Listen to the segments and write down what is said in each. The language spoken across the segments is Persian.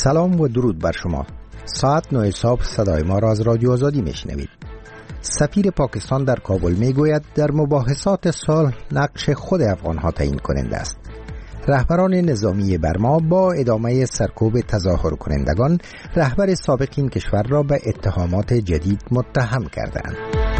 سلام و درود بر شما. ساعت 9 صبح صدای ما را از رادیو آزادی میشنوید. سفیر پاکستان در کابل میگوید در مباحثات صلح نقش خود افغانها تعیین کننده است. رهبران نظامی برما با ادامه سرکوب تظاهر کنندگان رهبر سابق این کشور را به اتهامات جدید متهم کردند.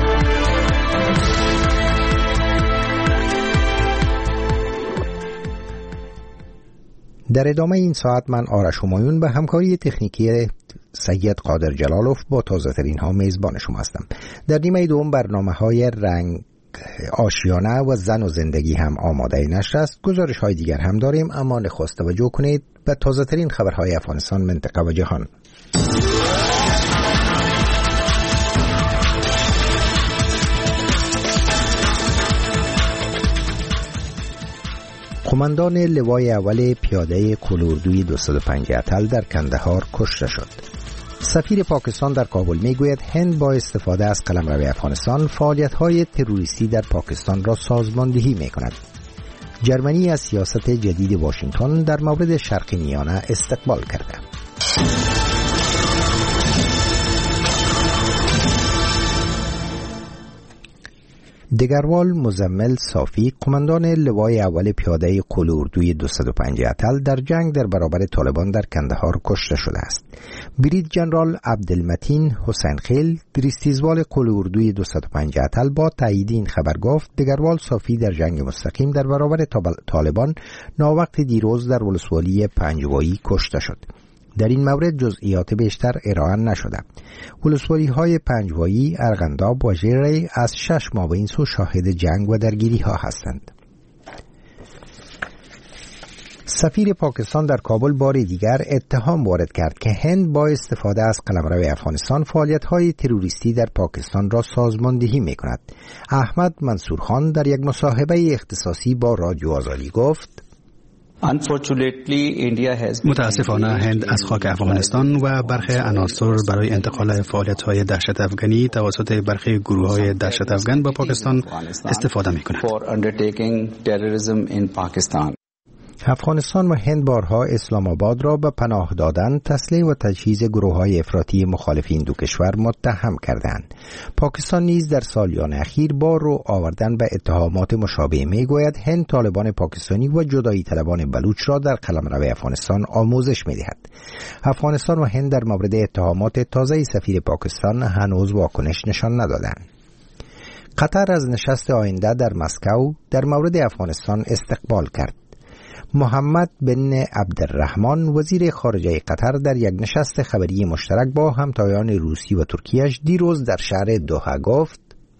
در ادامه این ساعت من آرش همایون به همکاری تکنیکی سید قادر جلالوف با تازه ترین ها میزبان شما هستم. در نیمه دوم برنامه‌های رنگ آشیانه و زن و زندگی هم آماده نشر است. گزارش های دیگر هم داریم، اما نخست توجه کنید به تازه ترین خبرهای افغانستان، منطقه و جهان. قماندان لوای اول پیاده کلاردوی 205 اتل در کندهار کشته شد. سفیر پاکستان در کابل میگوید هند با استفاده از قلمرو افغانستان فعالیت‌های تروریستی در پاکستان را سازماندهی می‌کند. جرمنی از سیاست جدید واشنگتن در مورد شرق میانه استقبال کرده. دگروال مزمل صافی، قماندان لوای اول پیاده کلاردوی 205 اتل در جنگ در برابر طالبان در کندهار کشته شده است. برید جنرال عبدالمتین حسین خیل، دریستیزوال کلاردوی 205 اتل با تایید این خبر گفت دگروال صافی در جنگ مستقیم در برابر طالبان ناوقت دیروز در ولسوالی پنجوایی کشته شد. در این مورد جزئیات بیشتر ارائه نشده. ولسوالی های پنجوایی، ارغنداب و ژیره از 6 ماه به این سو شاهد جنگ و درگیری ها هستند. سفیر پاکستان در کابل بار دیگر اتهام وارد کرد که هند با استفاده از قلمرو افغانستان فعالیت های تروریستی در پاکستان را سازماندهی می کند. احمد منصورخان در یک مصاحبه اختصاصی با رادیو آزادی گفت متاسفانه هند از خاک افغانستان و برخی عناصر برای انتقال فعالیت‌های دهشت افغانی توسط برخی گروه‌های دهشت افغان به پاکستان استفاده می‌کند. افغانستان و هند بارها اسلام آباد را به پناه دادن، تسلیح و تجهیز گروه‌های افراطی مخالف این دو کشور متهم کردند. پاکستان نیز در سالیان اخیر با رو آوردن به اتهامات مشابه میگوید هند طالبان پاکستانی و جدایی طلبان بلوچ را در قلمرو افغانستان آموزش می‌دهد. افغانستان و هند در مورد اتهامات تازه سفیر پاکستان هنوز واکنش نشان ندادند. قطر از نشست آینده در مسکو در مورد افغانستان استقبال کرد. محمد بن عبدالرحمن وزیر خارجه قطر در یک نشست خبری مشترک با همتایان روسی و ترکیه‌اش دیروز در شهر دوحه گفت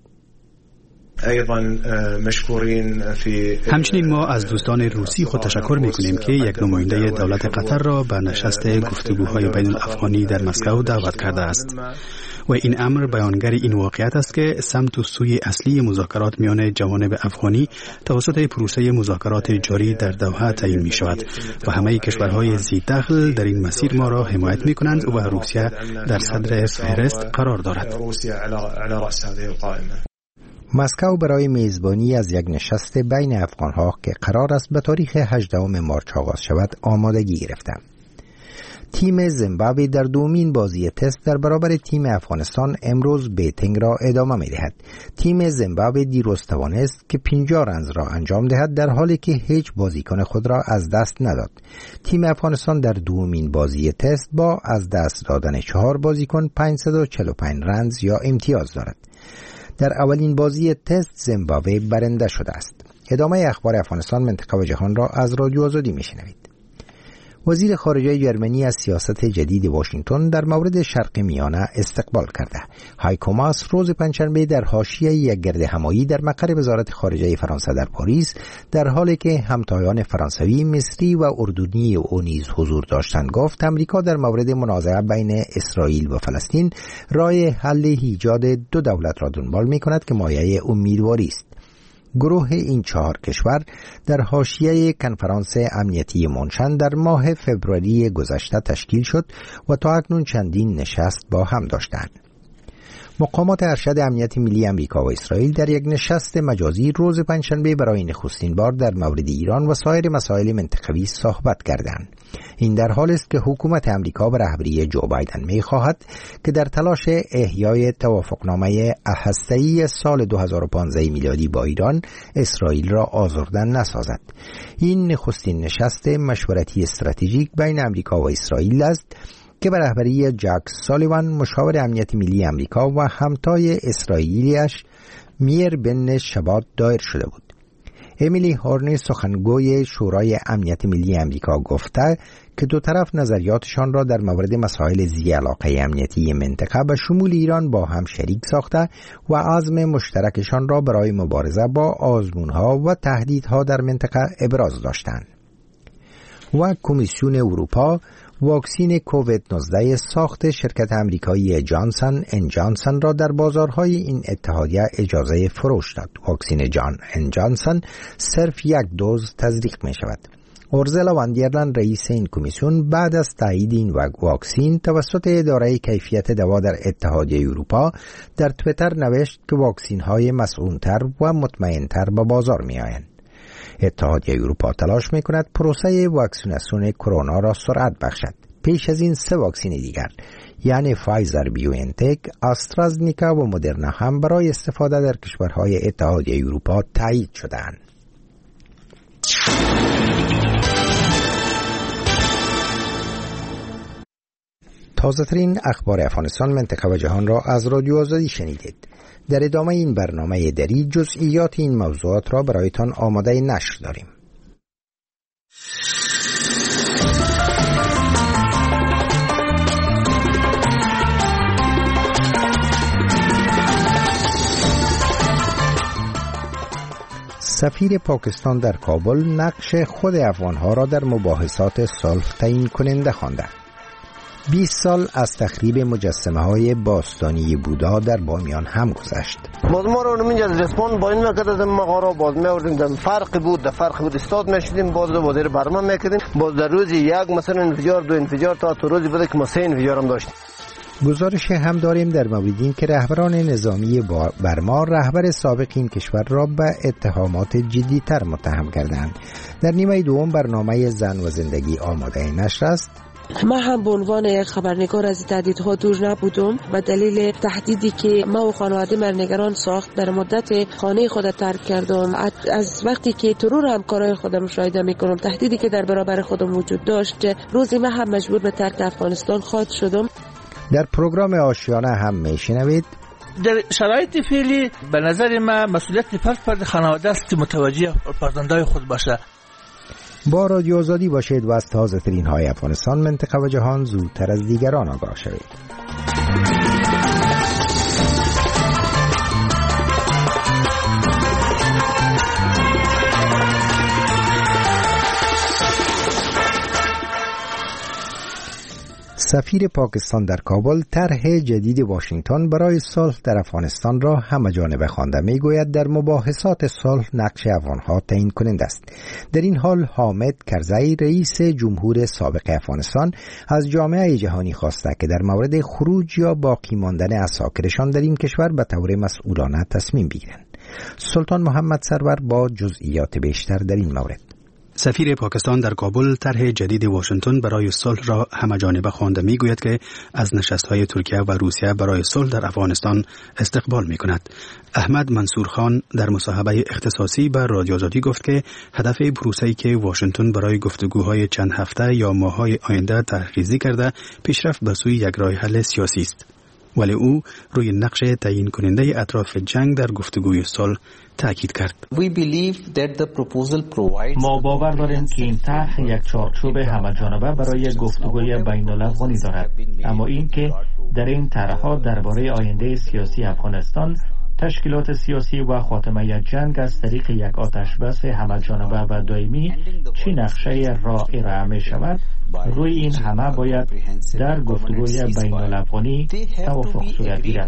همچنین ما از دوستان روسی خود تشکر می‌کنیم که یک نماینده دولت قطر را به نشست گفتگوهای بین الافغانی در مسکو دعوت کرده است و این امر بیانگر این واقعیت است که سمت و سوی اصلی مذاکرات میان جوانب افغانی توسط پروسه مذاکرات جاری در دوحه تعیین می شود و همه کشورهای ذی دخل در این مسیر ما را حمایت می کنند و روسیه در صدر فهرست قرار دارد. مسکو برای میزبانی از یک نشست بین افغانها که قرار است به تاریخ 18 مارس آغاز شود آمادگی گرفته. تیم زیمبابوه در دومین بازی تست در برابر تیم افغانستان امروز بیتینگ را ادامه می دهد. تیم زیمبابوه دیروز توانست که 50 رنز را انجام دهد در حالی که هیچ بازیکن خود را از دست نداد. تیم افغانستان در دومین بازی تست با از دست دادن 4 بازیکن 545 رنز یا امتیاز دارد. در اولین بازی تست زیمبابوه برنده شده است. ادامه اخبار افغانستان، منطقه و جهان را از رادیو آزادی میشنوید. وزیر خارجه جرمنی از سیاست جدید واشنگتن در مورد شرق میانه استقبال کرده. هایکو ماس روز پنجشنبه در حاشیه یک گرد همایی در مقر وزارت خارجه فرانسه در پاریس در حالی که همتایان فرانسوی، مصری و اردنی او نیز حضور داشتند گفت امریکا در مورد منازعه بین اسرائیل و فلسطین راه حل ایجاد 2 دولت را دنبال می‌کند که مایه امیدواری است. گروه این 4 کشور در حاشیه کنفرانس امنیتی مونشن در ماه فوریه گذشته تشکیل شد و تا اکنون چندین نشست با هم داشتند. مقامات ارشد امنیت ملی آمریکا و اسرائیل در یک نشست مجازی روز پنجشنبه برای نخستین بار در مورد ایران و سایر مسائل منطقوی صحبت کردند. این در حالی است که حکومت آمریکا به رهبری جو بایدن می‌خواهد که در تلاش احیای توافقنامه هسته‌ای سال 2015 میلادی با ایران، اسرائیل را آزرده نسازد. این نخستین نشست مشورتی استراتژیک بین آمریکا و اسرائیل است که به رهبری جک سالیوان مشاور امنیت ملی آمریکا و همتای اسرائیلیش میر بن شبات دایر شده بود. امیلی هورن سخنگوی شورای امنیت ملی آمریکا گفته که دو طرف نظریاتشان را در مورد مسائل ذی علاقه امنیتی منطقه به شمول ایران با هم شریک ساخته و عزم مشترکشان را برای مبارزه با آزمونها و تهدیدها در منطقه ابراز داشتند. و کمیسیون اروپا واکسین کووید 19 ساخت شرکت آمریکایی جانسن ان جانسن را در بازارهای این اتحادیه اجازه فروش داد. واکسین جانسن صرف یک دوز تزریق می شود. اورزلا واندرلند رئیس این کمیسیون بعد از تایید این واکسین توسط اداره کیفیت دوا در اتحادیه اروپا در توییتر نوشت که واکسین های مسئول‌تر و مطمئن‌تر به بازار می آیند. اتحادیه اروپا تلاش می‌کند پروسه واکسیناسیون کرونا را سرعت بخشد. پیش از این 3 واکسن دیگر یعنی فایزر بیوانتک، آسترازنیکا و مدرنا هم برای استفاده در کشورهای اتحادیه اروپا تایید شدند. تازه‌ترین اخبار افغانستان، منطقه و جهان را از رادیو آزادی شنیدید. در ادامه این برنامه دری جزئیات این موضوعات را برایتان آماده نشر داریم. سفیر پاکستان در کابل نقش خود افغانها را در مباحثات صلح تعیین کننده خوانده. 20 سال از تخریب مجسمه‌های باستانی بودا در بامیان هم گذشت. باز ما رو نمی‌جا رسپاند با این می‌کرد از مغارا باز می‌آوردیم در فرق بود استاد می‌شدیم باز وزیر برنامه می‌کردیم باز در روزی یک مثلا انفجار دو انفجار تا روزی بوده که ما 3 انفجار هم داشتیم. گزارش هم داریم در مورد این که رهبران نظامی برما رهبر سابق این کشور را به اتهامات جدی‌تر متهم کردند. در نیمه دوم برنامه زن و زندگی آماده نشر است. ما هم به عنوان یک خبرنگار از تهدیدها دور نبودم و دلیل تهدیدی که ما و خانواده مرنگران ساخت در مدت خانه خود ترک کردم. از وقتی که ترور همکارای خودم مشاهده میکنم تهدیدی که در برابر خودم وجود داشت، روزی من هم مجبور به ترک افغانستان خواهد شدم. در پروگرام آشیانه هم میشنوید در شرایط فعلی به نظر من مسئولیت فرد خانواده است که متوجه فرزندای خود باشه. با رادیو آزادی باشید و از تازه ترین های افغانستان، منطقه و جهان زودتر از دیگران آگاه شوید. سفیر پاکستان در کابل طرح جدید واشنگتن برای صلح در افغانستان را همه‌جانبه خوانده می‌گوید در مباحثات صلح نقش افغان‌ها تعیین کننده است. در این حال حامد کرزی رئیس جمهور سابق افغانستان از جامعه جهانی خواسته که در مورد خروج یا باقی ماندن عساکرشان در این کشور به طور مسئولانه تصمیم بگیرند. سلطان محمد سرور با جزئیات بیشتر در این مورد. سفیر پاکستان در کابل طرح جدید واشنگتن برای صلح را همه‌جانبه خوانده می‌گوید که از نشست‌های ترکیه و روسیه برای صلح در افغانستان استقبال می‌کند. احمد منصور خان در مصاحبه اختصاصی با رادیو آزادی گفت که هدف پروسه‌ای که واشنگتن برای گفتگوهای چند هفته یا ماه‌های آینده طرح‌ریزی کرده پیشرفت به سوی یک راه حل سیاسی است. ولی او روی نقش تعیین کننده اطراف جنگ در گفتگوی صلح تاکید کرد. ما باور داریم که این طرح یک چارچوب همه‌جانبه برای گفتگوی بین‌الافغانی دارد، اما این که در این طرح‌ها درباره آینده سیاسی افغانستان، تشکیلات سیاسی و خاتمه جنگ از طریق یک آتشبس همه‌جانبه و دائمی چه نقشه را ارائه می شود روی این همه باید در گفتگوی بین الافغانی توافق صورت گیرد.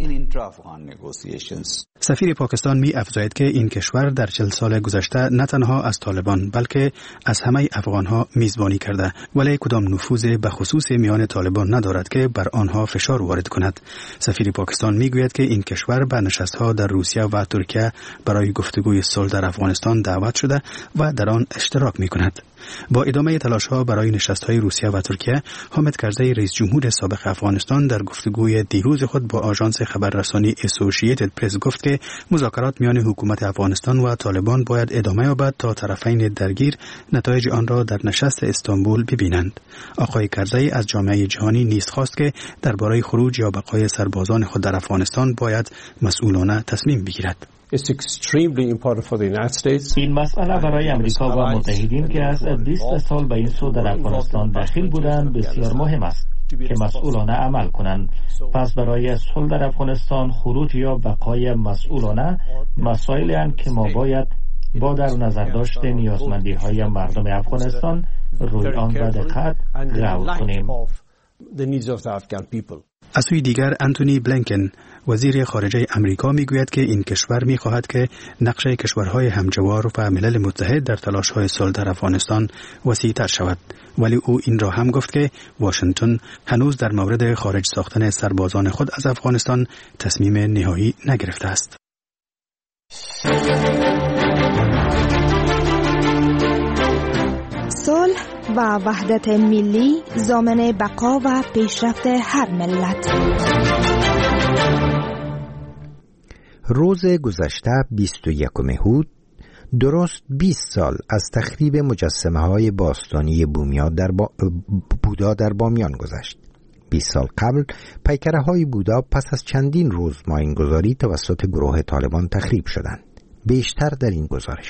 سفیر پاکستان می افزاید که این کشور در 40 سال گذشته نه تنها از طالبان بلکه از همه افغانها میزبانی کرده، ولی کدام نفوذ به خصوص میان طالبان ندارد که بر آنها فشار وارد کند. سفیر پاکستان میگوید که این کشور به نشست‌ها در روسیه و ترکیه برای گفتگوی صلح در افغانستان دعوت شده و در آن اشتراک میکند. با ادامه تلاش‌ها برای نشست‌های روسیه و ترکیه، حامد کرزی رئیس جمهور سابق افغانستان در گفتگوی دیروز خود با آژانس خبررسانی اسوسییتد پرس گفت که مذاکرات میان حکومت افغانستان و طالبان باید ادامه یابد تا طرفین درگیر نتایج آن را در نشست استانبول ببینند. آقای کرزی از جامعه جهانی نیز خواست که درباره خروج یا بقای سربازان خود در افغانستان باید مسئولانه تصمیم بگیرد. این مسئله برای امریکا و متحدین که از 20 سال به این سو در افغانستان داخل بودند بسیار مهم است که مسئولانه عمل کنند. پس برای صلح در افغانستان خروج یا بقای مسئولانه مسائلی اند که ما باید با در نظر داشت نیازمندی های مردم افغانستان روی آن با دقت غور کنیم. از سوی دیگر انتونی بلینکن وزیر خارجه امریکا میگوید که این کشور میخواهد که نقش کشورهای همجوار و ملل متحد در تلاش‌های صلح در افغانستان وسیع‌تر شود، ولی او این را هم گفت که واشنگتن هنوز در مورد خارج ساختن سربازان خود از افغانستان تصمیم نهایی نگرفته است. صلح و وحدت ملی ضامن بقا و پیشرفت هر ملت. روز گذشته 21 هود درست 20 سال از تخریب مجسمه‌های باستانی بودا در بامیان گذشت. 20 سال قبل پیکره‌های بودا پس از چندین روز ماینگذاری توسط گروه طالبان تخریب شدند. بیشتر در این گزارش.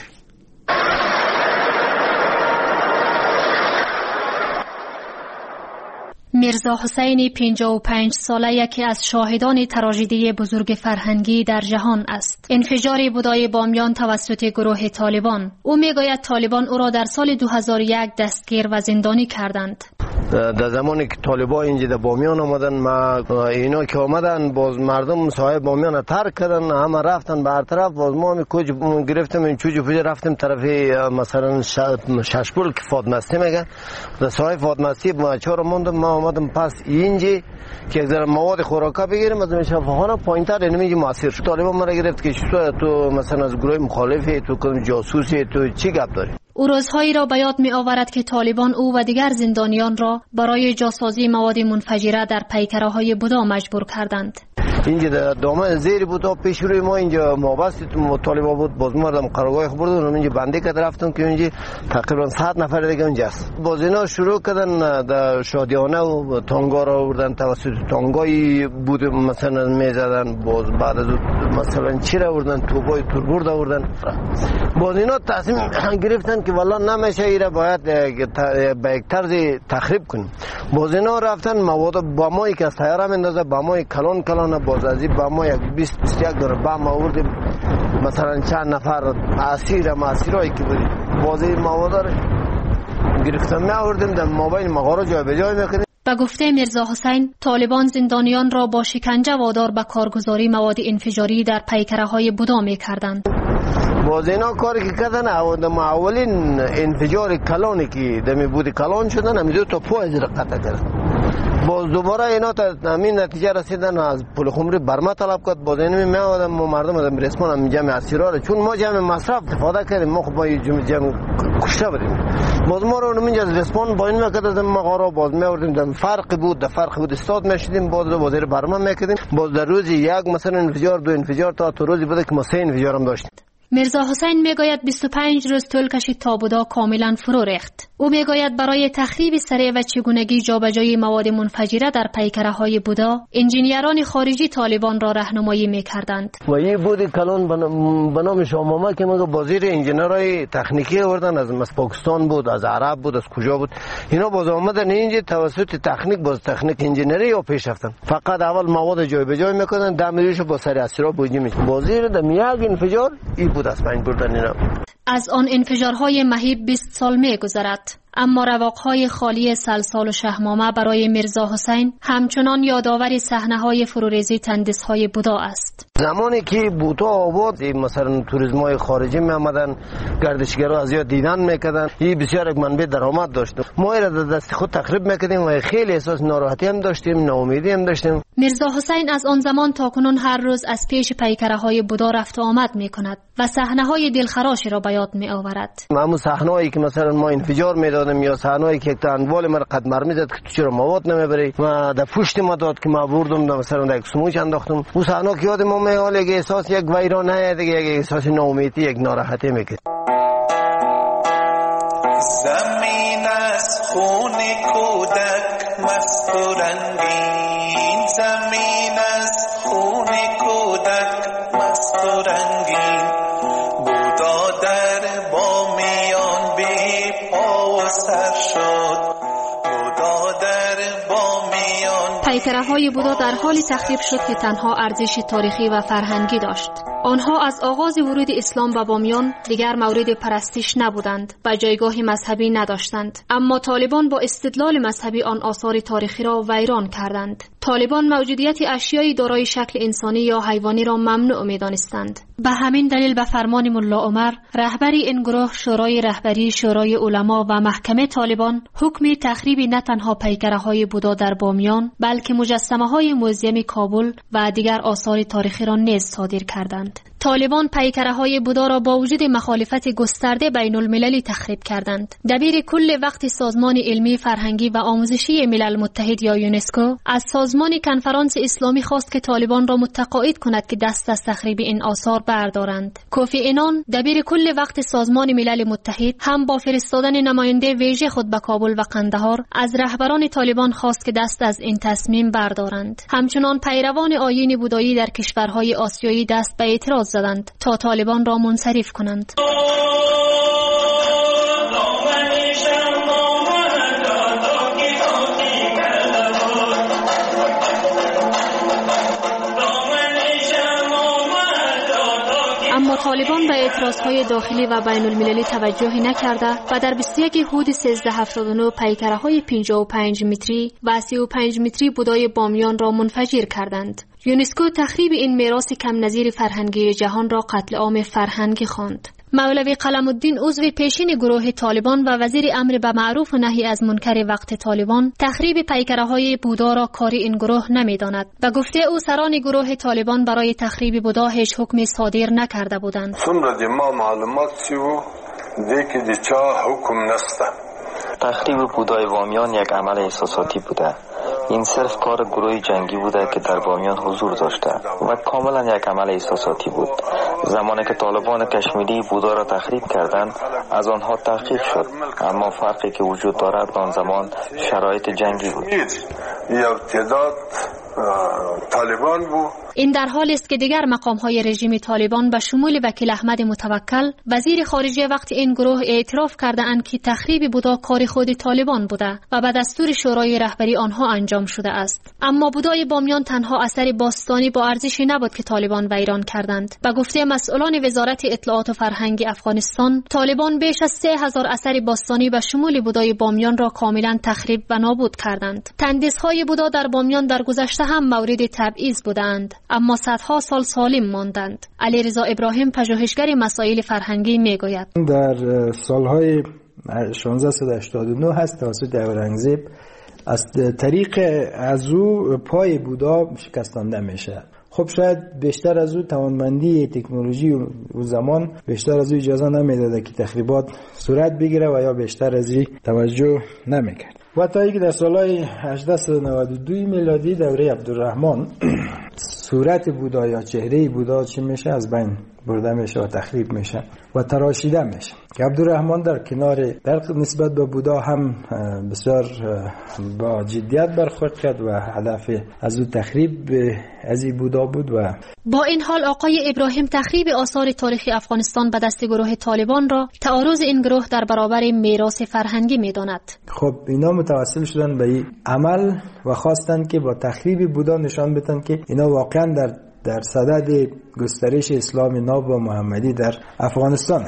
میرزا حسین 55 ساله یکی از شاهدان تراژدی بزرگ فرهنگی در جهان است. انفجار بودای بامیان توسط گروه طالبان. او میگوید طالبان او را در سال 2001 دستگیر و زندانی کردند. در زمانی که طالبان اینجا در بامیان آمدن، ما اینا که آمدن باز مردم صاحب بامیان ترک کردن، همه رفتن به هر طرف. باز ما می کوچ گرفتیم این چوجو پوجه رفتیم طرف مثلا ششپول که فاطمستی میگه در صاحب فاطمستی بچه‌ها رو موندم. ما آمدم پس اینجا که یک ذره مواد خوراکا بگیریم از این شفاخانه پایین‌تر اینجا ماسیر شد. طالبان ما را گرفت که تو مثلا از گروه مخالفی، تو کدوم جاسوسی، تو چی گپ داری؟ او روزهایی را به یاد می آورد که طالبان او و دیگر زندانیان را برای جاسازی مواد منفجره در پیکره‌های بودا مجبور کردند. اینجا در دامن زیر بود پیش روی ما اینجا مابست طالبان بود. باز مردم قرارگاه خبردون اینجا بنده کرد رفتم که اینجا تقریبا 100 نفر دیگه اونجا است. باز اینا شروع کردن در شادیانه و تانگا را آوردن، توسط تانگایی بود مثلا میزدن. باز بعد از مثلا چی را آوردن، توبای توربرد آوردن. باز اینا تصمیم گرفتن که والله نمیشه ایرا باید به یک طرز تخریب کنیم. باز اینا رفتن مواد بمایی که از طیاره میندازه، بمای کلان باز از این بما 20-21 داره بم آوردیم. مثلا چند نفر اسیرایی که بودیم باز این مواد رو گرفتم آوردیم در مابین مغارو جای به جای میکنیم. به گفته میرزا حسین، طالبان زندانیان را با شکنجه وادار به کارگزاری مواد انفجاری در پیکره‌های بودا می‌کردند. باز اینا کاری که کردن اولین انفجار کلانی که دمی بود کلان شدن همیدو تا پایز را قطع کردن. باز دوباره اینا تا همین نتیجه رسیدن از پول خمری برما طلب کرد. باز اینو می آوردن ما مردم از رسمان هم جمع اسیرا چون ما جمع مصرف استفاده کردیم، ما خب با جمع کشته بودیم. باز ما رو منجا از رسمان با این وقت از مغارا باز می آوردیم. در فرق بود استاد میشدیم. باز وزیر برما میکردیم. باز در روزی یک مثلا انفجار، دو انفجار، تا روزی بود که ما 3 انفجار هم داشتیم. میرزا حسین میگوید 25 روز طول کشید تا بودا کاملا فرو ریخت. او میگوید برای تخریب سریع و چگونگی جابجایی مواد منفجره در پیکره‌های بودا، انجینیران خارجی طالبان را راهنمایی میکردند. و این بود کلان به نام شامامه که مگه وزیر انجینرای تکنیکی آوردن از پاکستان بود، از عرب بود، از کجا بود. اینا باز اومدن اینجا توسط تکنیک انجینری یا پیش رفتن. فقط اول مواد جای به جای میکنن، دمیرشو با سری اسیرا بوجی میشه. وزیر د میاگ انفجار ای بود از پنج بردن اینا. از آن انفجارهای مهیب 20 سال میگذرد. اما رواقهای خالی سلسال و شهمامه برای میرزا حسین همچنان یادآور صحنه‌های فروریزی تندیس‌های بودا است. زمانی که بودا آباد مثلا توریسم‌های خارجی می آمدن، گردشگرها از یاد دیدن میکردن، این بسیار یک منبع درآمد داشت. ما را در دست خود تخریب میکردیم و خیلی احساس ناراحتی هم داشتیم، ناامیدی هم داشتیم. میرزا حسین از آن زمان تا کنون هر روز از پیش پیکره‌های بودا رفت و آمد میکند و صحنه‌های دلخراشی را به یاد میآورد. همون صحنه‌ای که مثلا ما انفجار میدادیم یا صحنه‌ای که تنوال مرا قد مرمی زد که تو چرا مواد نمیبری و در پشت ما داد که ما بردم مثلا در یک سموچ انداختم. اون صحنه که یاد ما میاد یک احساس یک ویرانه دیگه، یک احساس ناامیدی، یک ناراحتی میکرد. زمین از خون کودک مست و رنگین، زمین از خون کودک مست و رنگین، بودا در بامیان بی پا و سر شد، بودا در بامیان. پیکره‌های بودا در حال تخریب شد که تنها ارزش تاریخی و فرهنگی داشت. آنها از آغاز ورود اسلام به بامیان دیگر مورد پرستش نبودند و جایگاه مذهبی نداشتند، اما طالبان با استدلال مذهبی آن آثار تاریخی را ویران کردند. طالبان موجودیت اشیایی دارای شکل انسانی یا حیوانی را ممنوع می‌دانستند. به همین دلیل به فرمان ملا عمر رهبری این گروه، شورای رهبری شورای علما و محکمه طالبان حکم تخریب نه تنها پیکره‌های بودا در بامیان بلکه مجسمه‌های موزیم کابل و دیگر آثار تاریخی را نیز صادر کردند. طالبان پیکره‌های بودا را با وجود مخالفت گسترده بین المللی تخریب کردند. دبیر کل وقت سازمان علمی فرهنگی و آموزشی ملل متحد یا یونسکو از سازمان کنفرانس اسلامی خواست که طالبان را متقاعد کند که دست از تخریب این آثار بردارند. کوفی عنان دبیر کل وقت سازمان ملل متحد هم با فرستادن نماینده ویژه خود به کابل و قندهار از رهبران طالبان خواست که دست از این تصمیم بردارند. همچنان پیروان آیین بودایی در کشورهای آسیایی دست به اعتراض زدند تا طالبان را منصرف کنند. اما طالبان به اعتراضهای داخلی و بین المللی توجهی نکرده و در 21 هود 1379 پیکره‌های 55 متری و 35 متری بودای بامیان را منفجر کردند. یونسکو تخریب این میراث کم نظیر فرهنگی جهان را قتل عام فرهنگی خواند. مولوی قلم الدین عضو پیشین گروه طالبان و وزیر امر به معروف و نهی از منکر وقت طالبان تخریب پیکره‌های بودا را کاری این گروه نمی‌داند و گفته او سران گروه طالبان برای تخریب بودا هیچ حکم صادر نکرده بودند. څومره ما معلومات سیو دیگه د چا حکم نسته. تخریب بودای بامیان یک عمل احساساتی بوده. این صرف کار گروه جنگی بوده که در بامیان حضور داشته و کاملا یک عمل احساساتی بود. زمانی که طالبان کشمیری بودا را تخریب کردند از آنها تحقیق شد، اما فرقی که وجود دارد آن زمان شرایط جنگی بود. یک تعداد طالبان بود. این در حالی است که دیگر مقام‌های رژیم طالبان به شمول وکیل احمد متوکل وزیر خارجه وقت این گروه اعتراف کرده‌اند که تخریب بودا کار خود طالبان بوده و به دستور شورای رهبری آنها انجام شده است. اما بودای بامیان تنها اثر باستانی با ارزشی نبود که طالبان ویران کردند. به گفته مسئولان وزارت اطلاعات و فرهنگ افغانستان، طالبان بیش از 3000 اثر باستانی به شمول بودای بامیان را کاملا تخریب و نابود کردند. تندیس‌های بودا در بامیان در گذشته هم مورد تبعیض بودند، اما صدها سال سالم ماندند. علیرضا ابراهیم پژوهشگر مسائل فرهنگی میگوید در سالهای 1689 هست توسط اورنگزیب از طریق از او پای بودا شکستانده میشه. خب شاید بیشتر از او توانمندی تکنولوژی و زمان بیشتر از او اجازه نمیداده که تخریبات صورت بگیره و یا بیشتر از این توجه نمیکرد. و تا اینکه در سالهای 1892 میلادی دوره عبدالرحمن صورت بودا یا چهره بودا چی میشه از بین برده میشه و تخریب میشه و تراشیده میشه. که عبدالرحمن در کنار در نسبت به بودا هم بسیار با جدیت برخورد کرد و هدف از او تخریب از این بودا بود. و با این حال آقای ابراهیم تخریب آثار تاریخی افغانستان به دست گروه طالبان را تعارض این گروه در برابر میراث فرهنگی میداند. خب اینا متوسل شدن به این عمل و خواستند که با تخریب بودا نشان بدن که اینا واقعا در صدد گسترش اسلام ناب و محمدی در افغانستان است.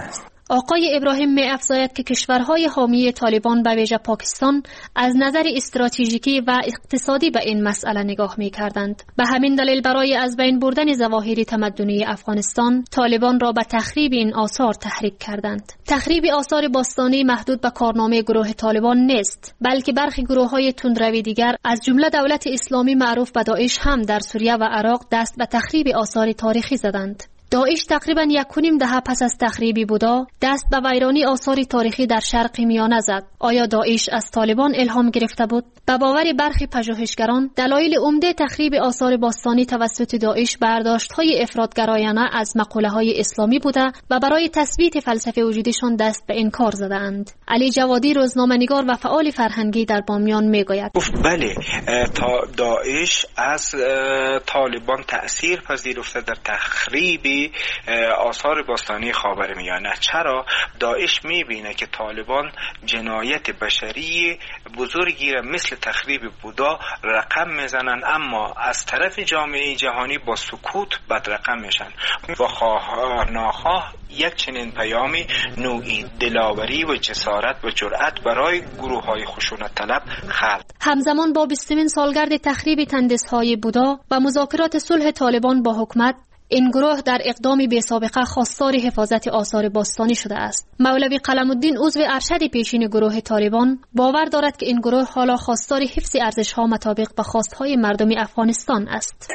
آقای ابراهیم می افزاید که کشورهای حامی طالبان به ویژه پاکستان از نظر استراتژیکی و اقتصادی به این مسئله نگاه می کردند. به همین دلیل برای از بین بردن ظواهر تمدنی افغانستان طالبان را به تخریب این آثار تحریک کردند. تخریب آثار باستانی محدود به کارنامه گروه طالبان نیست، بلکه برخی گروه‌های تندروی دیگر از جمله دولت اسلامی معروف به داعش هم در سوریه و عراق دست به تخریب آثار تاریخی زدند. داعش تقریباً 1.5 دهه پس از تخریب بودا دست به ویرانی آثار تاریخی در شرق میانه زد. آیا داعش از طالبان الهام گرفته بود؟ به باور برخی پژوهشگران دلایل عمده تخریب آثار باستانی توسط داعش برداشت‌های افراط‌گرایانه از مقوله‌های اسلامی بوده و برای تثبیت فلسفه وجودشان دست به این کار زدند. علی جوادی روزنامه‌نگار و فعال فرهنگی در بامیان میگوید: بله، تا داعش از طالبان تأثیر پذیرفته در تخریب آثار باستانی خاورمیانه. چرا؟ داعش میبینه که طالبان جنایت بشری بزرگی را مثل تخریب بودا رقم میزنن، اما از طرف جامعه جهانی با سکوت بدرقم میشن و خواه ناخواه یک چنین پیامی نوعی دلاوری و جسارت و جرأت برای گروه‌های خشونت طلب خلق. همزمان با 20مین سالگرد تخریب تندیس‌های بودا و مذاکرات صلح طالبان با حکومت، این گروه در اقدامی بی سابقه خواستار حفاظت آثار باستانی شده است. مولوی قلم الدین عضو ارشد پیشین گروه طالبان باور دارد که این گروه حالا خواستار حفظ ارزش‌ها مطابق به خواست‌های مردم افغانستان است.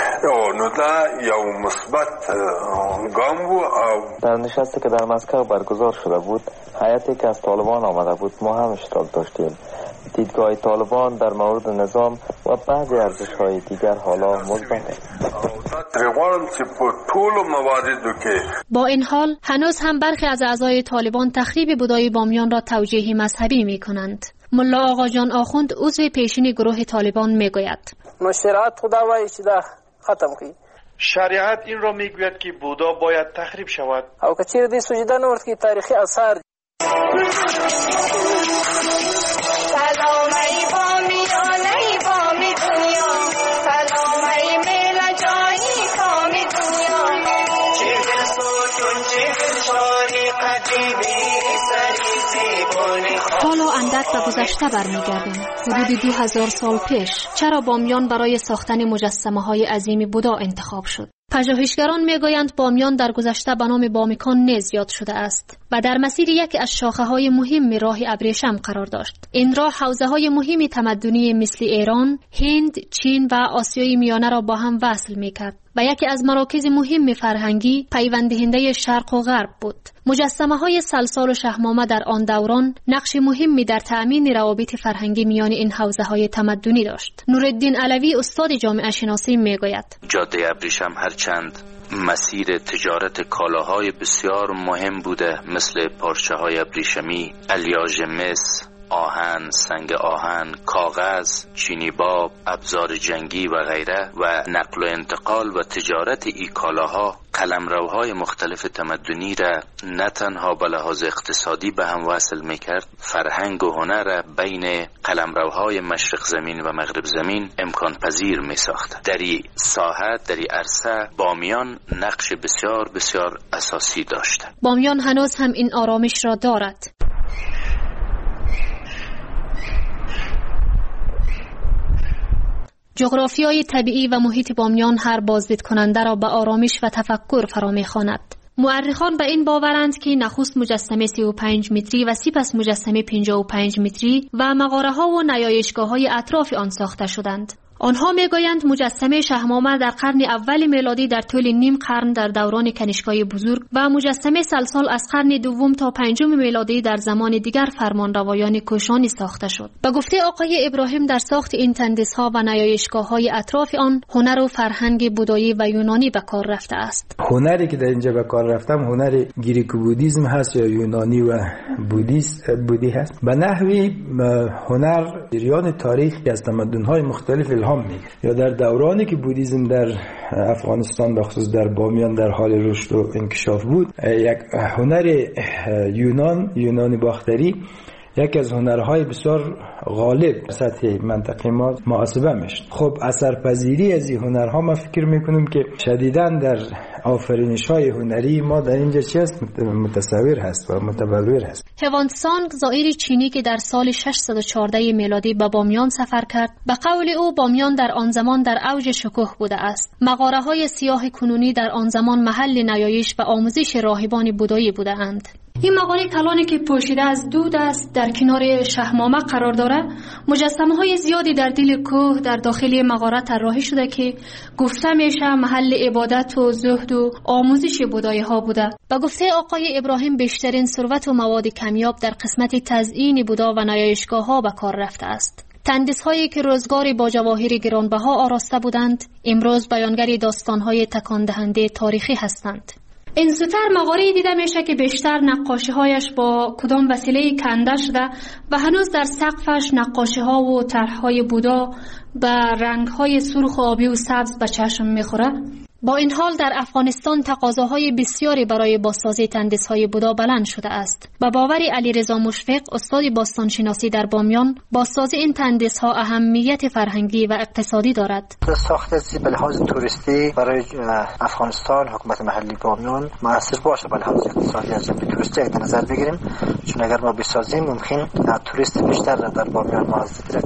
در نشستی که در مسکو برگزار شده بود، هیئتی که از طالبان آمده بود ما هم اشتراک داشتیم. دیدگاه طالبان در مورد نظام و بعضی ارزش‌های دیگر حالا مثبت است. با این حال هنوز هم برخی از اعضای طالبان تخریب بودای بامیان را توجیه مذهبی می‌کنند. ملا آقا جان آخوند عضو پیشین گروه طالبان میگوید: شریعت خداوند چیزا ختم کی. شریعت این را میگوید که بودا باید تخریب شود. او که چیز دی سجده نورد که تاریخی آثار حالا اندک به گذشته برمیگردیم. حدود 2000 سال پیش چرا بامیان برای ساختن مجسمه‌های عظیم بودا انتخاب شد؟ پژوهشگران میگویند بامیان در گذشته به نام بامیکان نیز یاد شده است و در مسیر یکی از شاخه‌های مهم راه ابریشم قرار داشت. این راه حوزه‌های مهم تمدنی مثل ایران، هند، چین و آسیای میانه را با هم وصل می‌کرد و یکی از مراکز مهم فرهنگی پیوند دهنده شرق و غرب بود. مجسمه‌های سلسال و شهمامه در آن دوران نقش مهمی در تأمین روابط فرهنگی میان این حوزه‌های تمدنی داشت. نورالدین علوی استاد جامعه شناسی میگوید: جاده ابریشم هرچند مسیر تجارت کالاهای بسیار مهم بوده، مثل پارچه‌های ابریشمی، الیاژ مس، آهن، سنگ آهن، کاغذ، چینی باب، ابزار جنگی و غیره، و نقل و انتقال و تجارت ای کالاها قلمروهای مختلف تمدنی را نه تنها به لحاظ اقتصادی به هم وصل میکرد، فرهنگ و هنر را بین قلمروهای مشرق زمین و مغرب زمین امکان پذیر میساخت. در این ساحه، در این عرصه بامیان نقش بسیار بسیار اساسی داشت. بامیان هنوز هم این آرامش را دارد. جغرافیای طبیعی و محیط بامیان هر بازدید کننده را به آرامش و تفکر فرا می‌خواند. مورخان به این باورند که نخست مجسمه 35 متری و سپس مجسمه 55 متری و مغاره‌ها و نیایشگاه‌های اطراف آن ساخته شدند. آنها میگویند مجسمه شهمامه در قرن اول میلادی در طول نیم قرن در دوران کنیشکای بزرگ و مجسمه سلسال از قرن دوم تا پنجم میلادی در زمان دیگر فرمانروایان کوشانی ساخته شد. به گفته آقای ابراهیم در ساخت این تندیس‌ها و نیایشگاه‌های اطراف آن هنر و فرهنگ بودایی و یونانی به کار رفته است. هنری که در اینجا به کار رفتم هنر گریکو بودیسم هست یا یونانی و بودی هست. به نحوی هنر جریان تاریخی از تمدن‌های مختلف یا در دورانی که بودیسم در افغانستان به خصوص در بامیان در حال رشد و انکشاف بود، یک هنر یونانی باختری یکی از هنرهای بسیار غالب در سطح منطقه ما محاسبه میشه. خب اثرپذیری از این هنرها ما فکر میکنیم که شدیداً در آفرینش‌های هنری ما در اینجا چی هست متصور هست و متبلور هست. هوانگ سانگ زائری چینی که در سال 614 میلادی به بامیان سفر کرد، به قول او بامیان در آن زمان در اوج شکوه بوده است. مغاره‌های سیاه کنونی در آن زمان محل نیایش و آموزش راهبان بودایی بودند. این مغاره کلانی که پوشیده از دود است در کنار شهمامه قرار داره. مجسمه های زیادی در دل کوه در داخل مغاره طراحی شده که گفته میشه محل عبادت و زهد و آموزش بودایی ها بوده. به گفته آقای ابراهیم بیشترین ثروت و مواد کمیاب در قسمت تزیین بودا و نیایشگاه ها به کار رفته است. تندیس هایی که روزگاری با جواهر گرانبها آراسته بودند امروز بیانگر داستان های تکان دهنده تاریخی هستند. این زودتر مغاره دیده میشه که بیشتر نقاشی هایش با کدام وسیله کنده شده و هنوز در سقفش نقاشی ها و طرح های بودا به رنگ های سرخ و آبی و سبز به چشم میخوره. با این حال در افغانستان تقاضاهای بسیاری برای بازسازی تندیس‌های بودا بلند شده است. با باور علیرضا مشفق استاد باستانشناسی در بامیان، بازسازی این تندیس‌ها اهمیت فرهنگی و اقتصادی دارد. ساخت به لحاظ توریستی برای افغانستان حکومت محلی بامیان موثر باشه، به لحاظ اقتصادی از جنب توریستی در نظر بگیریم، چون اگر ما بسازیم ممکن توریست بیشتر در بامیان ما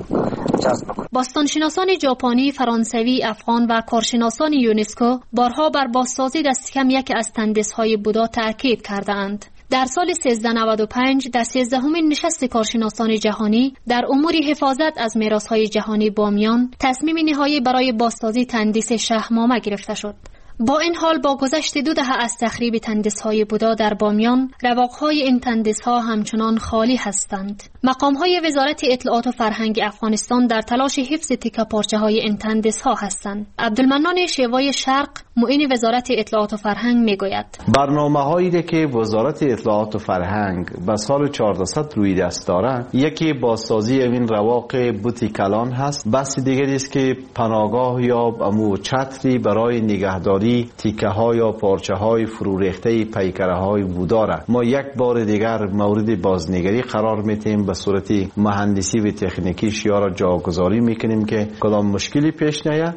جذب کنیم. باستانشناسان ژاپنی، فرانسوی، افغان و کارشناسان یونسکو بارها بر بازسازی دست کم یک از تندیس‌های بودا تأکید کردند. در سال 1395 در 13مین نشست کارشناسان جهانی در امور حفاظت از میراث‌های جهانی بامیان تصمیم نهایی برای بازسازی تندیس شهمامه گرفته شد. با این حال با گذشت 2 دهه از تخریب تندیس‌های بودا در بامیان، رواق‌های این تندیس‌ها همچنان خالی هستند. مقام‌های وزارت اطلاعات و فرهنگ افغانستان در تلاش حفظ تیکه پارچه‌های این تندیس‌ها هستند. عبدالمنان شیوای شرق، معین وزارت اطلاعات و فرهنگ میگوید: برنامه‌هایی که وزارت اطلاعات و فرهنگ به سال 1400 روی دست داره، یکی بازسازی این رواق بوتی کلان هست، بحث دیگری است که پناهگاه یا امو چتری برای نگهداری تیکه ها یا پارچه های فرو ریخته پیکره های بودا را ما یک بار دیگر مورد بازنگری قرار میتیم، به صورت مهندسی و تکنیکی شیا را جاگذاری میکنیم که کدام مشکلی پیش نیاد.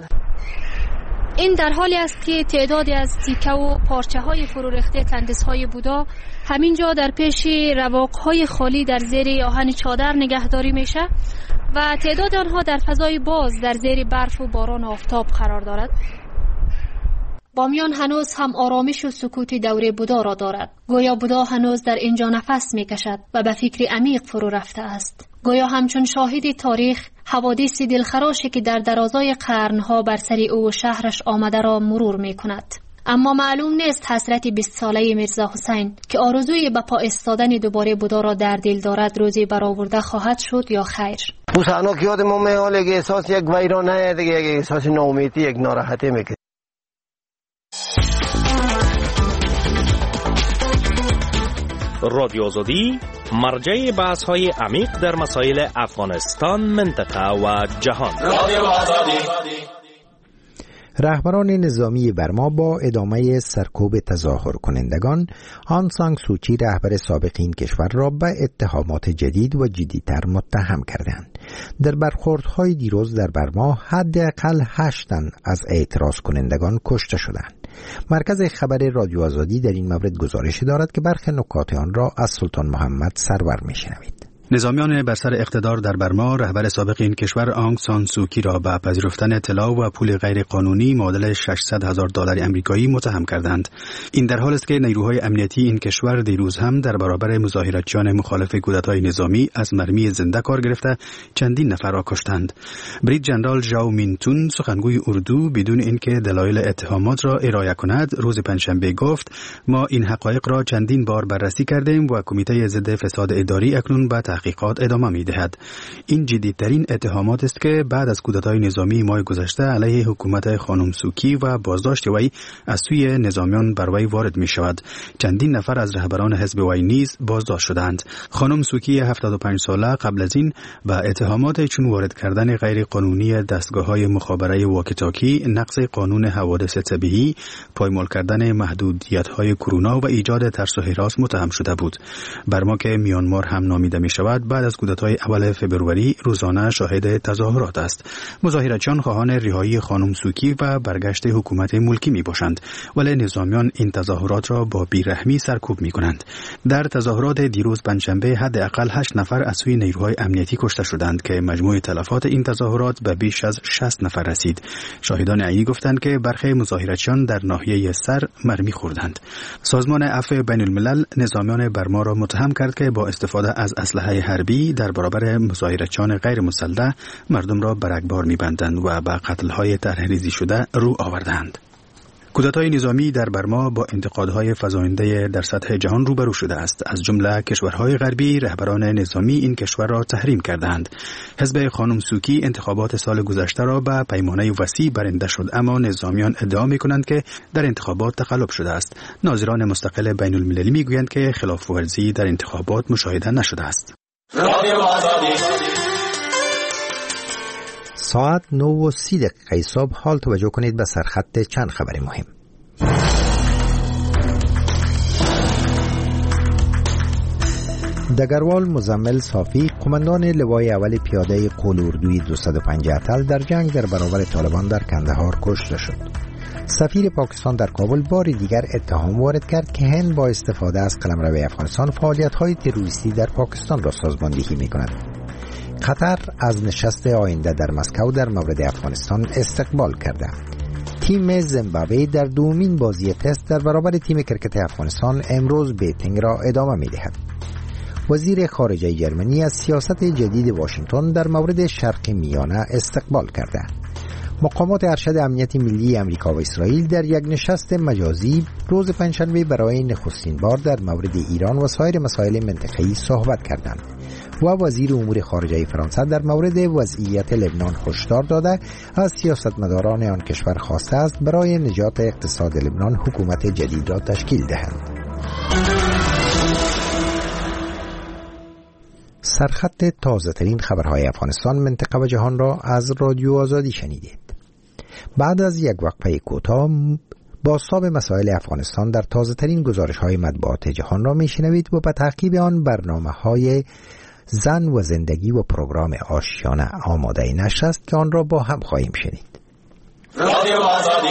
این در حالی است که تعدادی از تیکه و پارچه های فرو ریخته تندیس های بودا همینجا در پیش رواق های خالی در زیر آهن چادر نگهداری میشه و تعداد آنها در فضای باز در زیر برف و باران و آفتاب قرار دارد. بامیان هنوز هم آرامش و سکوت دوره بودا را دارد. گویا بودا هنوز در اینجا نفس میکشد و به فکر عمیق فرو رفته است. گویا همچون شاهد تاریخ حوادث دلخراشی که در درازای قرنها بر سر او و شهرش آمده را مرور میکند. اما معلوم نیست حسرت 20 ساله میرزا حسین که آرزوی به پا ایستادن دوباره بودا را در دل دارد روزی برآورده خواهد شد یا خیر. اون صحنه که یاد ما میاد که احساس یک ویرانه دیگه، یک احساس ناامیدی، یک ناراحتی میکنه. رادیو آزادی مرجع بحث‌های عمیق در مسائل افغانستان، منطقه و جهان. رادیو آزادی. رهبران نظامی برما با ادامه سرکوب تظاهر کنندگان، آن سان سو چی رهبر سابق این کشور را به اتهامات جدید و جدی‌تر متهم کردند. در برخوردهای دیروز در برما حداقل 8 تن از اعتراض کنندگان کشته شدند. مرکز خبر رادیو آزادی در این مورد گزارش دارد که برخی نکات آن را از سلطان محمد سرور میشنوید. نظامیان بر سر اقتدار در برما رهبر سابق این کشور آنگ سان سو کی را به پذیرفتن طلا و پول غیر قانونی معادل $600,000 آمریکایی متهم کردند. این در حالی است که نیروهای امنیتی این کشور دیروز هم در برابر مظاهراتچیان مخالف کودتای نظامی از مرمی زنده کار گرفته چندین نفر را کشتند. بریگادیر ژنرال ژائو مینتون سخنگوی اردو بدون اینکه دلایل اتهامات را ارائه کند روز پنجشنبه گفت: ما این حقایق را چندین بار بررسی کردیم و کمیته ضد فساد اداری اکنون به تحقیقات ادامه می‌دهد. این جدیدترین اتهامات است که بعد از کودتای نظامی ماه گذشته علیه حکومت خانم سوکی و بازداشت وی از سوی نظامیان بر وی وارد می‌شود. چندین نفر از رهبران حزب وی نیز بازداشت شدند. خانم سوکی 75 ساله قبل از این با اتهامات چون وارد کردن غیر قانونی دستگاه‌های مخابره واکی-تاکی، نقض قانون حوادث طبیعی، پایمال کردن محدودیت‌های کرونا و ایجاد ترس و هراس متهم شده بود. برما که میانمار هم نامیده می‌شود شود بعد از کودتای اول فبروری روزانه شاهد تظاهرات است. مظاهراتچیان خواهان رهایی خانم سوکی و برگشت حکومت ملکی می باشند، ولی نظامیان این تظاهرات را با بیرحمی سرکوب می کنند. در تظاهرات دیروز پنجشنبه حداقل 8 نفر از سوی نیروهای امنیتی کشته شدند که مجموع تلفات این تظاهرات به بیش از 60 نفر رسید. شاهدان عینی گفتند که برخی مظاهراتچیان در ناحیه سر مرمی خوردند. سازمان عفو بین الملل نظامیان برما را متهم کرد که با استفاده از اسلحه حربی در برابر مظاهراتچیان غیر مسلح مردم را برگبار می‌بندند و به قتل‌های طرح‌ریزی شده رو آوردند. کودتای نظامی در برما با انتقادهای فزاینده در سطح جهان روبرو شده است. از جمله کشورهای غربی رهبران نظامی این کشور را تحریم کردند. حزب خانم سوکی انتخابات سال گذشته را به پیمانه وسیع برنده شد، اما نظامیان ادعا می‌کنند که در انتخابات تقلب شده است. ناظران مستقل بین المللی می‌گویند که خلاف ورزی در انتخابات مشاهده نشده است. ساعت 9:30 صبح حال توجه کنید به سرخط چند خبر مهم. دگروال مزمل صافی قماندان لوای اول پیاده قول-اردوی 205 اتل در جنگ در برابر طالبان در کندهار کشته شد. سفیر پاکستان در کابل بار دیگر اتهام وارد کرد که هند با استفاده از قلمرو افغانستان فعالیت‌های تروریستی در پاکستان را سازماندهی می‌کند. قطر از نشست آینده در مسکو در مورد افغانستان استقبال کرده. تیم زیمبابوه در دومین بازی تست در برابر تیم کرکت افغانستان امروز بیتینگ را ادامه می‌دهد. وزیر خارجه جرمنی از سیاست جدید واشنگتن در مورد شرق میانه استقبال کرده. مقامات ارشد امنیت ملی امریکا و اسرائیل در یک نشست مجازی روز پنجشنبه برای نخستین بار در مورد ایران و سایر مسائل منطقه‌ای صحبت کردند و وزیر امور خارجه فرانسه در مورد وضعیت لبنان هشدار داده از سیاستمداران آن کشور خواسته است برای نجات اقتصاد لبنان حکومت جدید را تشکیل دهند. سرخط تازه ترین خبرهای افغانستان، منطقه و جهان را از رادیو آزادی شنیدید. بعد از یک وقفه کوتاه بازتاب مسائل افغانستان در تازه ترین گزارش های مطبوعات جهان را می شنوید و به تعقیب آن برنامه های زن و زندگی و پروگرام آشیانه آماده نشر است که آن را با هم خواهیم شنید. رادیو آزادی.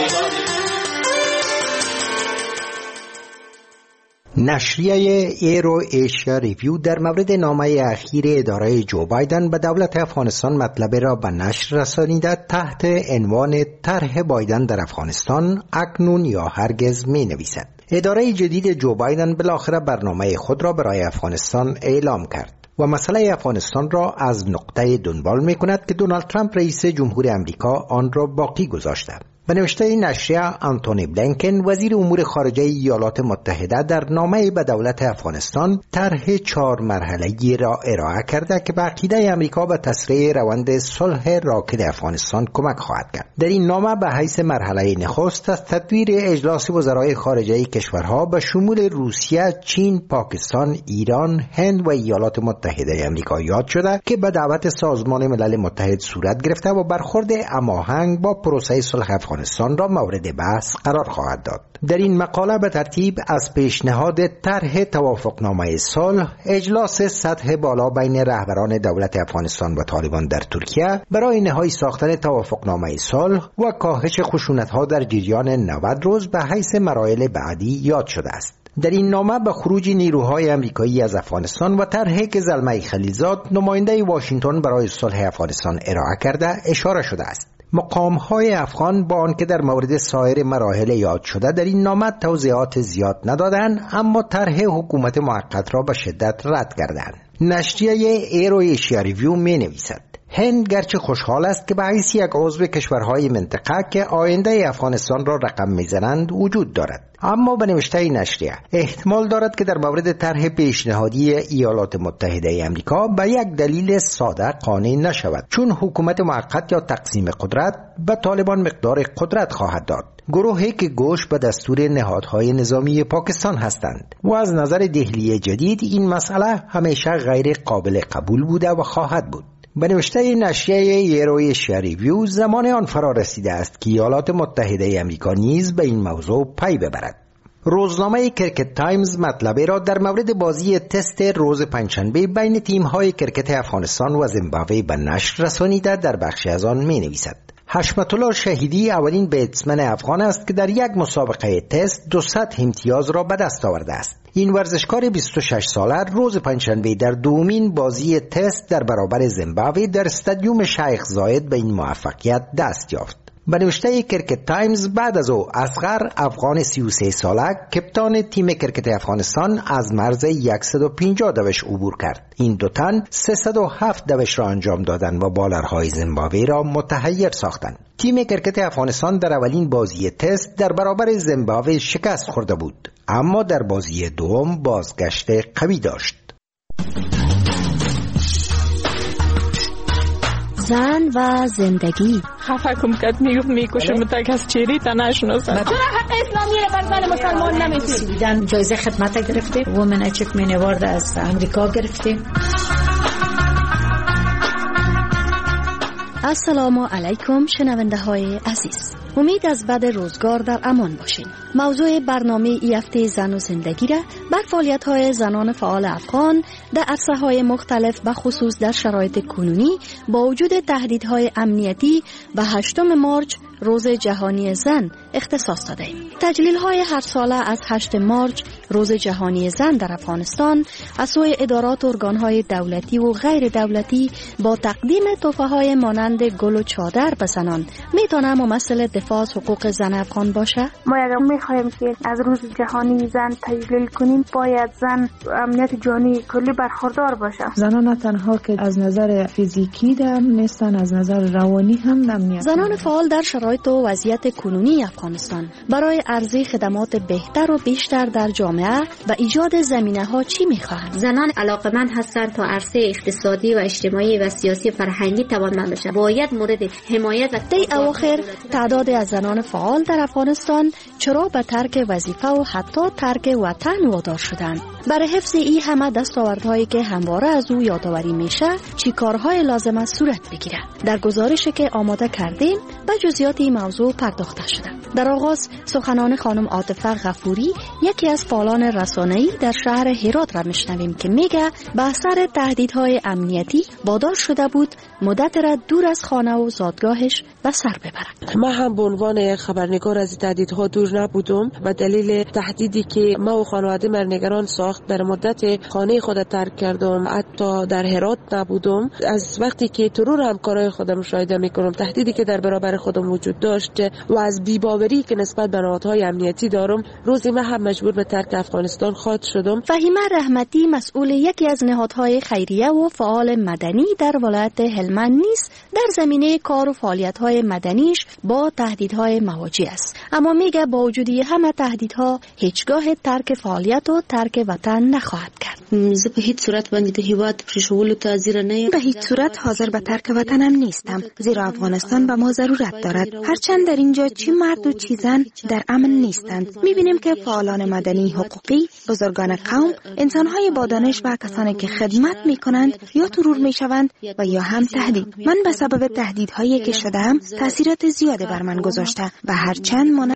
نشریه ایرو ایشیا ریویو در مورد نامه اخیر اداره جو بایدن به دولت افغانستان مطلب را به نشر رسانیده تحت عنوان طرح بایدن در افغانستان اکنون یا هرگز می نویسد. اداره جدید جو بایدن بالاخره برنامه خود را برای افغانستان اعلام کرد و مسئله افغانستان را از نقطه دنبال می کند که دونالد ترامپ رئیس جمهور امریکا آن را باقی گذاشته. به نوشته نشریه آنتونی بلینکن وزیر امور خارجه ایالات متحده در نامه به دولت افغانستان طرح 4 مرحله‌ای را ارائه کرده که به عقیده امریکا به تسریع روند صلح راکد افغانستان کمک خواهد کرد. در این نامه به حیث مرحله نخست از تدویر اجلاس وزرای خارجه کشورها به شمول روسیه، چین، پاکستان، ایران، هند و ایالات متحده امریکا یاد شده که به دعوت سازمان ملل متحد صورت گرفته و برخورد هماهنگ با پروسه صلح افغانستان را مورد بحث قرار خواهد داد. در این مقاله به ترتیب از پیشنهاد طرح توافقنامه صلح، اجلاس سطح بالا بین رهبران دولت افغانستان و طالبان در ترکیه برای نهایی ساختن توافقنامه صلح و کاهش خشونت‌ها در جریان 90 روز به حیث مراحل بعدی یاد شده است. در این نامه به خروج نیروهای امریکایی از افغانستان و طرحی که زلمه خلیلزاد نماینده واشنگتن برای صلح افغانستان ارائه کرده اشاره شده است. مقام‌های افغان با آنکه در مورد سایر مراحل یاد شده در این نامه توضیحات زیاد ندادند، اما طرح حکومت موقت را به شدت رد کردند. نشریه ایرو ایشیا ریویو می نویسد هند گرچه خوشحال است که به حیث یک عضو کشورهای منطقه که آینده افغانستان را رقم میزنند وجود دارد، اما به نوشته نشریه احتمال دارد که در مورد طرح پیشنهادی ایالات متحده امریکا به یک دلیل ساده قانع نشود، چون حکومت موقت یا تقسیم قدرت به طالبان مقدار قدرت خواهد داد، گروهی که گوش به دستور نهادهای نظامی پاکستان هستند و از نظر دهلی جدید این مسئله همیشه غیر قابل قبول بوده و خواهد بود. به نوشته نشریه ایرو ایشیا ریویو زمان آن فرا رسیده است که ایالات متحده امریکا نیز به این موضوع پی ببرد. روزنامه کرکت تایمز مطلبی را در مورد بازی تست روز پنجشنبه بین تیم‌های کرکت افغانستان و زیمبابوه به نشر رسانیده در بخشی از آن می‌نویسد: حشمت الله شهیدی اولین بیتسمن افغان است که در یک مسابقه تست 200 امتیاز را به دست آورده است. این ورزشکار 26 ساله روز پنجشنبه در دومین بازی تست در برابر زیمبابوه در استادیوم شیخ زاید به این موفقیت دست یافت. به نوشته کرکت تایمز بعد از او اصغر افغان 33 ساله کپتان تیم کرکت افغانستان از مرز 150 دوش عبور کرد. این دو تن 307 دوش را انجام دادند و بالرهای زیمبابوه را متحیر ساختند. تیم کرکت افغانستان در اولین بازی تست در برابر زیمبابوه شکست خورده بود، اما در بازی دوم بازگشت قوی داشت. زن و زندگی. خفه کم کد میکشم تا کس چیری تا نشناسم. چرا حق اسلامی را بر زن مسلمان نمیدی؟ سویدن جایزه خدمت گرفته، وومن اچیومنت اوارد از امریکا گرفته. السلام علیکم شنونده های عزیز، امید از بعد روزگار در امان باشین. موضوع برنامه ای هفته زن و زندگی را بر فعالیت های زنان فعال افغان در عرصه های مختلف به خصوص در شرایط کنونی با وجود تهدیدهای امنیتی به 8 مارچ روز جهانی زن اختصاص داده ایم. تجلیل های هر ساله از 8 مارچ روز جهانی زن در افغانستان از سوی ادارات و ارگان های دولتی و غیر دولتی با تقدیم تحفه های مانند گل و چادر به زنان میتونه ممثل دفاع از حقوق زن افغان باشه؟ ما اگر میخوایم که از روز جهانی زن تجلیل کنیم باید زن امنیت جانی کلی برخوردار باشه. زنان نه تنها که از نظر فیزیکی در نیستن، از نظر روانی هم امنیت. زنان فعال در شرایط و وضعیت کنونی افغانستان برای عرضه خدمات بهتر و بیشتر در جامعه و ایجاد زمینه‌ها چی می‌خواهند؟ زنان علاقمند هستند تا عرصه اقتصادی و اجتماعی و سیاسی فرهنگی توانمند باشند. باید مورد حمایت و در اواخر تعداد از زنان فعال در افغانستان چرا به ترک وظیفه و حتی ترک وطن وادار شدند. برای حفظ این همه دستاوردهایی که همواره از او یادآوری میشه چی کارهای لازم است صورت بگیره؟ در گزارشی که آماده کردیم به جزئیات این موضوع پرداخته شده. در آغاز سخنان خانم عاطفه غفوری، یکی از فعالان رسانه‌ای در شهر هرات را میشنویم که میگه به اثر تهدیدهای امنیتی وادار شده بود مدت را دور از خانه و زادگاهش به سر ببره. من هم به عنوان یک خبرنگار از تهدیدها دور نبودم به دلیل تهدیدی که ما و خانواده من نگران ساخت. در مدت خانه خود ترک کردم، حتی در هرات نبودم. از وقتی که ترور همکارای خودم مشاهده میکنم، تهدیدی که در برابر خودم وجود داشت و از بی‌باوری که نسبت به نهادهای امنیتی دارم، روزی من هم مجبور به ترک افغانستان خواهد شدم. فهیمه رحمتی مسئول یکی از نهادهای خیریه و فعال مدنی در ولایت هلمند نیز در زمینه کار و فعالیت‌های مدنیش با تهدیدهای مواجه است، اما میگه با وجود همه تهدیدها هیچگاه ترک فعالیت و ترک وطن نخواهد کرد. زه په هیڅ صورت باندې د هیواد پرېښولو ته ځیره نه یم. به هیچ صورت حاضر به ترک وطنم نیستم، زیرا افغانستان به ما ضرورت دارد. هرچند در اینجا چی مرد و چی زن در امن نیستند. میبینیم که فعالان مدنی حقوقی، بزرگان قوم، انسانهای با دانش و کسانی که خدمت میکنند یا ترور میشوند و یا هم تهدید. من به سبب تهدیدهایی که شدم تاثیرات زیاده بر من گذاشته و هرچند